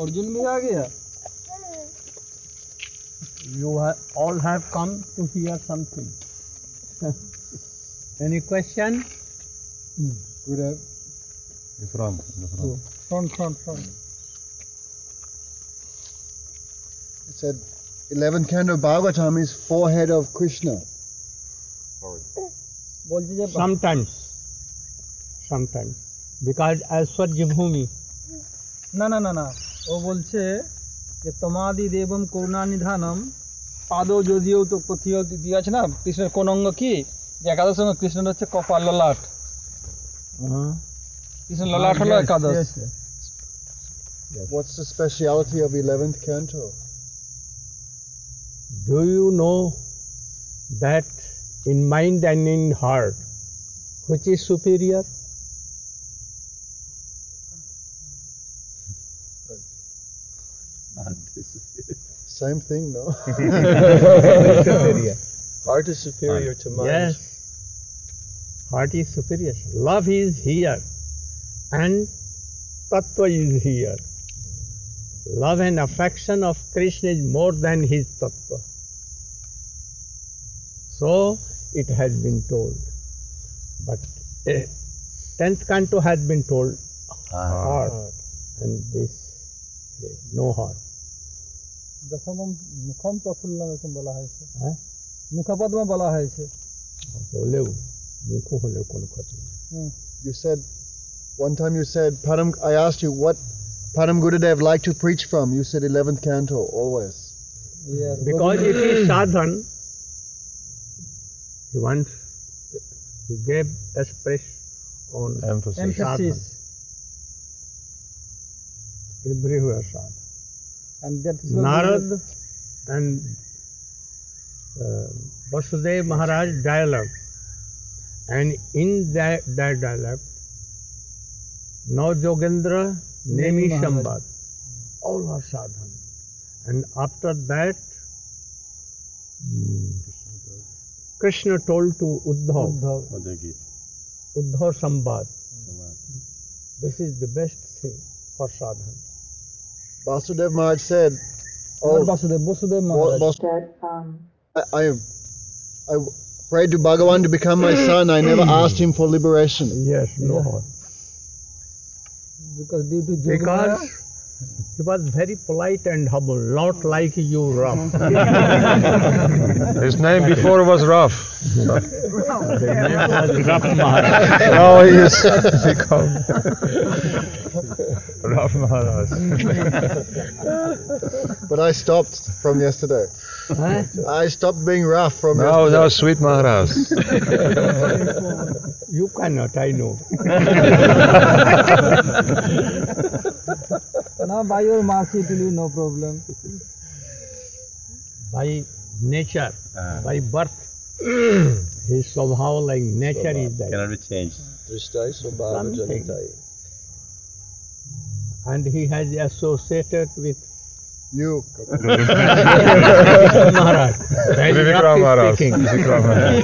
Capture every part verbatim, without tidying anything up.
अर्जुन भी आ गया. You ha all have come to hear something. Any question? Gurudev. In front, in the front. Front, front, front. It said eleventh canto of Bhagavatam is forehead of Krishna. বলছি যে Sometimes. Sometimes. Because Aishwarya Bhumi. না না না না ও বলছে যে তোমাদি দেবম করুণা নিধানম পাদো যদিও তো কথিয় দিয়ে আছে না কৃষ্ণের কোন অঙ্গ কি যে একাদশ অঙ্গ কৃষ্ণের হচ্ছে কপাল ললাট. কৃষ্ণ ললাট হলো একাদশ. What's the speciality of eleventh canto? Do you know that in mind and in heart, which is superior? Same thing, no? Superior. Heart is superior to mind. Yes. Heart is superior. Love is here and Tattva is here. Love and affection of Krishna is more than his Tattva. So it has been told. But eh, tenth canto has been told heart and this eh, no heart. দশমম মুখম প্রফুল্লম এরকম বলা হয়েছে. হ্যাঁ মুখপদ্ম বলা হয়েছে. হলেও মুখ হলেও কোনো ক্ষতি নেই. You said, one time you said, Param, I asked you what Param Gurudev liked to preach from. You said eleventh canto, always. Yes. Because it is sadhan, he wants, he gave express on Emphasis. Emphasis. sadhan. Everywhere sadhan. And that Narad and uh, Vasudev Maharaj dialogue, and in that, that dialogue, Nau Jogendra Nemi Shambad, all are sadhan. And after that, hmm, Krishna told to Uddhav, Uddhav Sambad, this is the best thing for sadhan. Vasudev Maharaj said, Oh, oh, Vasudev, Vasudev Wa- Maharaj. Vas- that um, I, I, I prayed to Bhagavan to become my son. I never asked him for liberation. Yes, no heart. Because due to Because Jogmaya, he was very polite and humble, not like you rough. His name before was Raf. The name was Rough Maharaj. Now he is become Raf Maharaj. But I stopped from yesterday. Huh? I stopped being rough from Now, yesterday. now sweet Maharaj. You cannot, I know. now by your mercy, it will be no problem. By nature, by birth, he is somehow like nature is that. Cannot be changed. Drishtai Swabhava Something. Janitai. And he has associated with You. Maharaj. Very Vikram roughly Maharaj. speaking. Vikram Maharaj.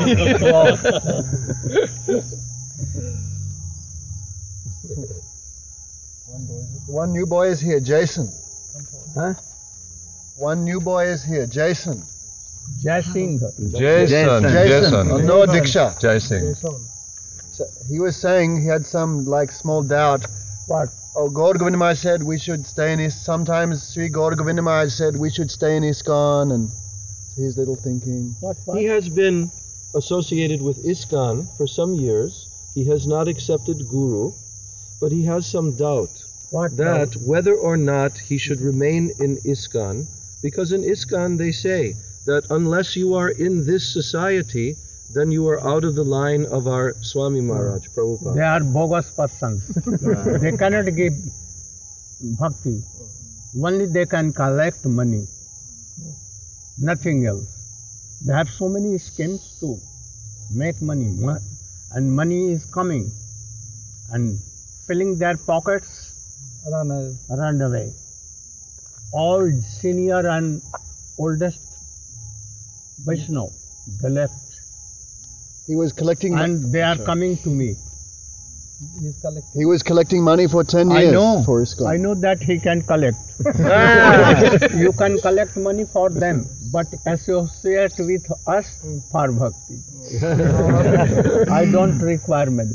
One new boy is here, Jason. Huh? One new boy is here, Jason. Jai Singh. Jason. Jason. of Noah Diksha. Jai Singh. So he was saying he had some like small doubt. What? Oh, Gaur Govinda Maharaj said we should stay in his. Sometimes Sri Gaur Govinda Maharaj said we should stay in ISKCON, and his little thinking. What? What? He has been associated with ISKCON for some years. He has not accepted Guru, but he has some doubt What? that whether or not he should remain in ISKCON, because in ISKCON they say that unless you are in this society, then you are out of the line of our Swami Maharaj, They Prabhupada. are bogus persons. They cannot give bhakti. Only they can collect money. Nothing else. They have so many schemes to make money. Mo- And money is coming and filling their pockets, Run away. run away. All senior and oldest Vaishnava, they left. He was collecting. And they are coming to me. He's collecting. He was collecting money for ten I years know. for ISKCON. I know that he can collect. You can collect money for them, but associate with us for bhakti. I don't require money.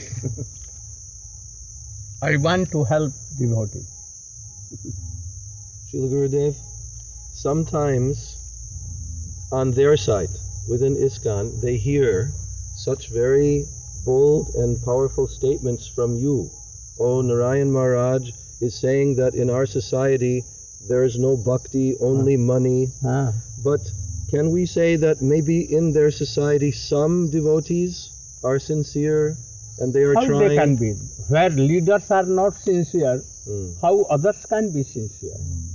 I want to help devotees. Srila Gurudev, sometimes on their side, within ISKCON, they hear such very bold and powerful statements from you. Oh, Narayan Maharaj is saying that in our society there is no bhakti, only money. Ah. But can we say that maybe in their society some devotees are sincere and they are How trying? they can be? Where leaders are not sincere, Hmm. how others can be sincere?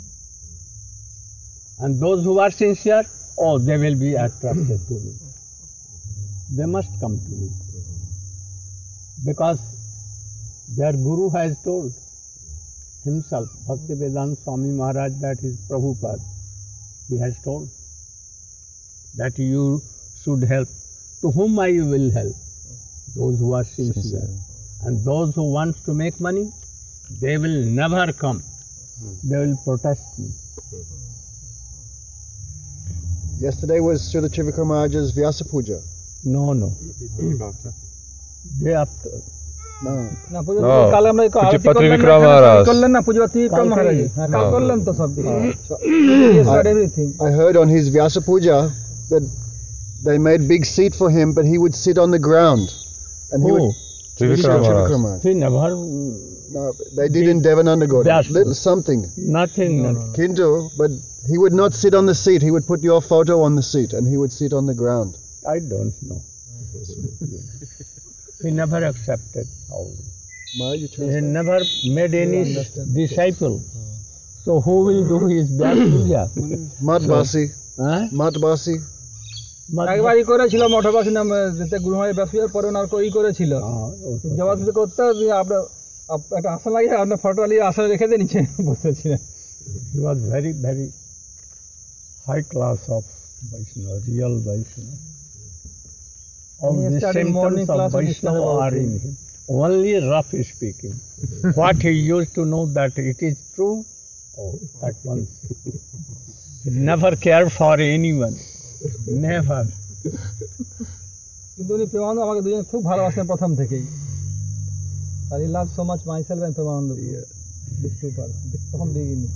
And those who are sincere, oh, they will be attracted to me. They must come to me. Because their Guru has told himself, Bhaktivedanta Swami Maharaj, that is Prabhupada, he has told that you should help. To whom I will help? Those who are sincere. And those who want to make money, they will never come. They will protest me. Yesterday was Srila Trivikram Maharaj's Vyasa Puja. No, no. Day after. No. না পুজো No, কাল আমরা এই আরতি পুজো করলেন না, ত্রিবিক্রম এখানে মহারাজ। সবই করলেন না পুজো ত্রিবিক্রম কালকে। মহারাজ হ্যাঁ কাল হ্যাঁ। করলেন তো সব কিছু I- everything I heard on his Vyasa Puja that they made big seat for him, but he would sit on the ground. And he Who? would Trivikram Srila Maharaj. Trivikram Maharaj. He never, No, they did in Devananda Gowda. Vyasa. Little something. nothing. nothing. Kintu, but he would not sit on the seat. He would put your photo on the seat and he would sit on the ground. I don't know. He never accepted all. Maharaj, you He translate. never made any disciple. So who will do his Vyasa Puja? Matvasi. Huh? Matvasi. Mat- একবারই করেছিল মঠবাসী নামে যেতে গুরুমায়ের ব্যবসায় পরে ওনার কই করেছিল Ah, okay. জবাব দিতে করতে দিয়ে আপনার আপ- একটা আসন লাগিয়ে আপনার ফটো নিয়ে আসনে রেখে দিয়ে নিচে বসেছিলেন He was very, very high class of Vaishnava, real Vaishnava. All And he the started morning symptoms of class and he started Vaishnava are working. in him. Only rough speaking. What he used to know that it is true, oh, at once. He never cared for anyone. Never. কিন্তু উনি প্রেমানন্দ আমাকে দুজন খুব ভালোবাসেন প্রথম থেকেই আর I love so much myself and Premananda this to person প্রথম beginning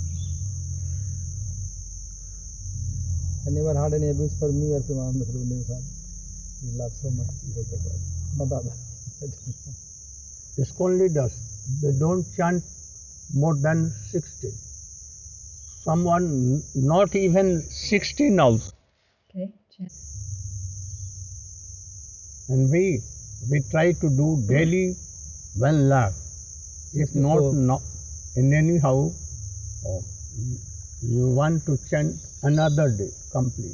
I never had any abuse for me or Premananda Prabhu, never. He loves so much both of us. Not other. I don't know. ISKCON leaders, they don't chant more than sixty. Someone n- not even sixteen also. Okay. Jan- And we, we try to do daily one lakh. If not, no, in anyhow, oh, you- you want to chant another day complete.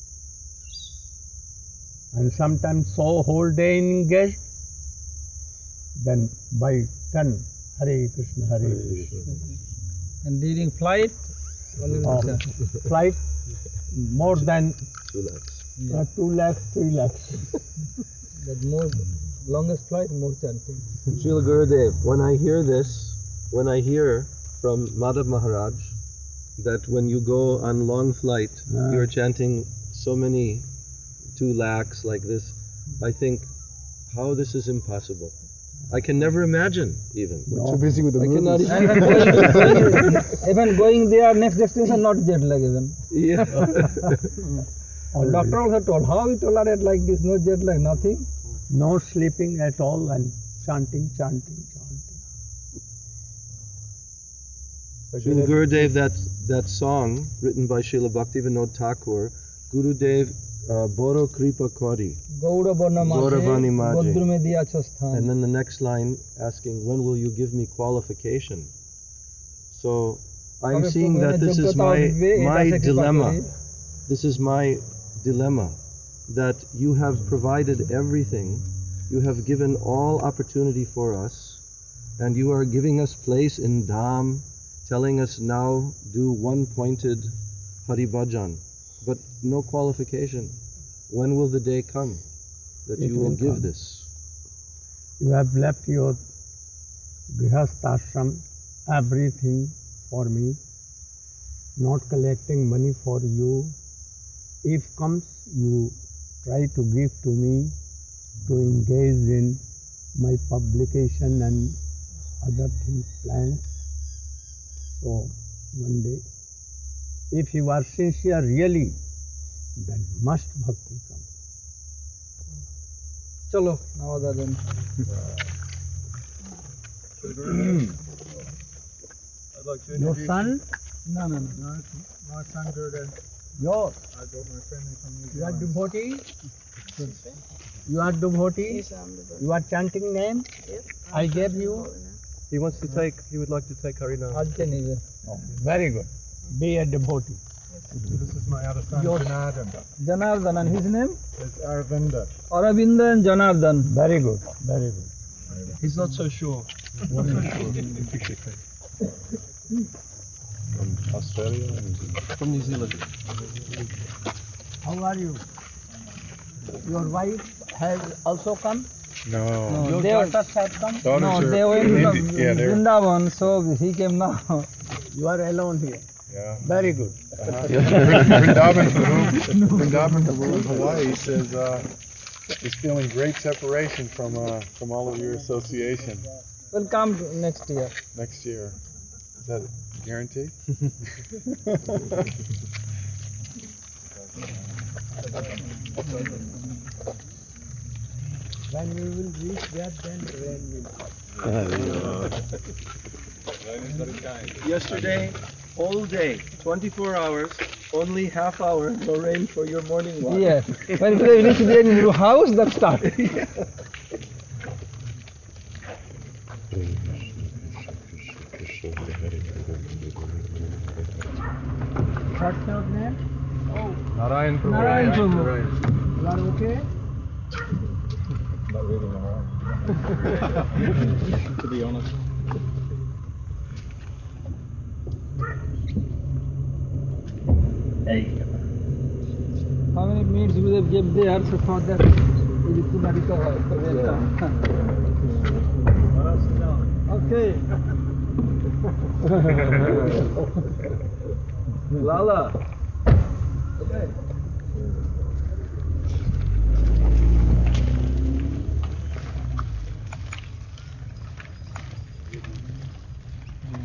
And sometimes so whole day engaged, then by ten, Hare Krishna, Hare Krishna. And during flight, only Oh, one chant. flight more than Two lakhs. uh, two lakhs, three lakhs. But more, longest flight, more chanting. Srila Gurudev, when I hear this, when I hear from Madhav Maharaj that when you go on long flight, Ah. you're chanting so many two lakhs like this, I think how this is impossible. I can never imagine even. Too busy with the I cannot movies. And even going, even going there, next destination, not jet lag even. Yeah. And doctor also told, how we tolerate like this, no jet lag, nothing. No sleeping at all and chanting, chanting, chanting. Srila Gurudev, that, that song written by Srila Bhaktivinoda Thakur, Gurudev uh, Boro Kripa Kori. Gaura Barna Gauravani Maje, Maje. Godru me diya cho sthan. And then the next line asking, when will you give me qualification? So I'm Tobhe seeing তুমি that this is যোগ্যতা my, দিবে, এটা my সে কৃপা dilemma. করি। This is my dilemma, that you have provided everything, you have given all opportunity for us, and you are giving us place in Dham, telling us now do one-pointed Hari Bhajan, but no qualification. When will the day come that It you will will give come. this? You have left your grihasthashram, everything for me, not collecting money for you. If comes, you try to give to me to engage in my publication and other things planned. So one day, if you are sincere really, then must bhakti come. Chalo, Navada then. Your son, No, no, no. My son Gurudev, your, I got my family from New you are Zealand. devotee, you are devotee, you are chanting name, I gave you. He wants to take, he would like to take Harinam. আজকে নিবে। Very good. Be a devotee. This is my other son, Your- Janardhan. Janardhan, and his name? It's Aravinda. Aravinda and Janardhan. Very good, very good. He's not so sure. From Australia or New Zealand? From New Zealand. How are you? Your wife has also come? No. No, Your they were, daughters have come? Daughters no, are they were in in Indi- yeah, they're- Vrindavan, so he came now. You are alone here. Yeah. Very good. Vrindavan Guru, Vrindavan Guru in Hawaii says uh, he's feeling great separation from uh, from all of your association We'll come next year. next year. Is that a guarantee? When we will reach there, then rain will come. Yesterday, all day, twenty-four hours, only half hour, no rain for your morning walk. Yes. When they reach the new house, that started. What's your name? Narayan Prabhu. Narayan Prabhu. You are okay? Not really Narayan. To be honest. How many minutes will they give there so for that it is to recover? So welcome. Okay. Lala. Okay.